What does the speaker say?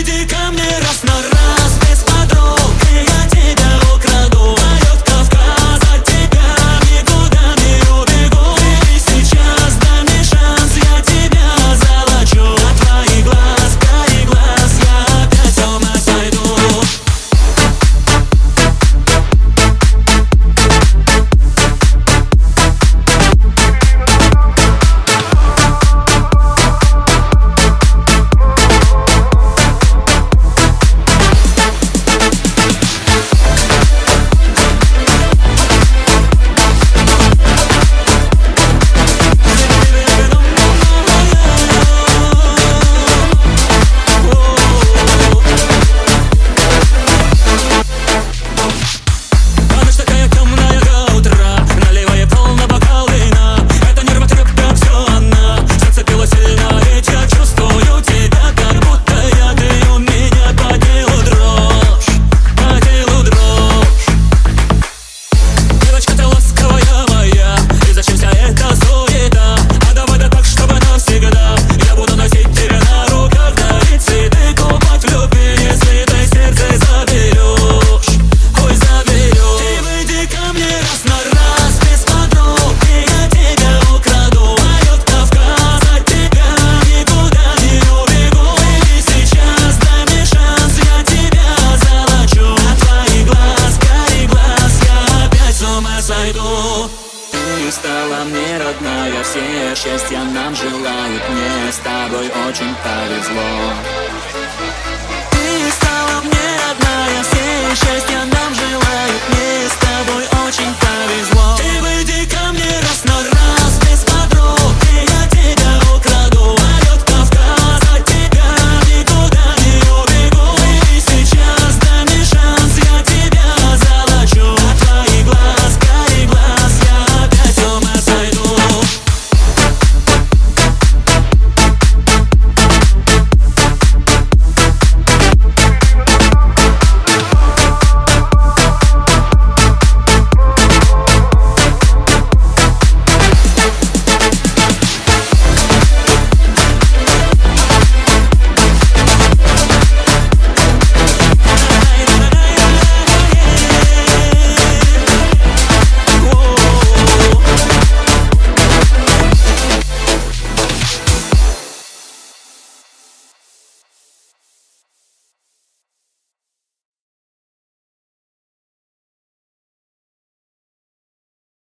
выйди ко мне раз на раз, без подруг, и я тебя украду. Поет Кавказ, от тебя никуда не убегу. И сейчас дай мне шанс, я тебя золочу. От твоих глаз, карих глаз, я опять с ума сойду. Ты стала мне родная, все счастья нам желают. Мне с тобой очень повезло.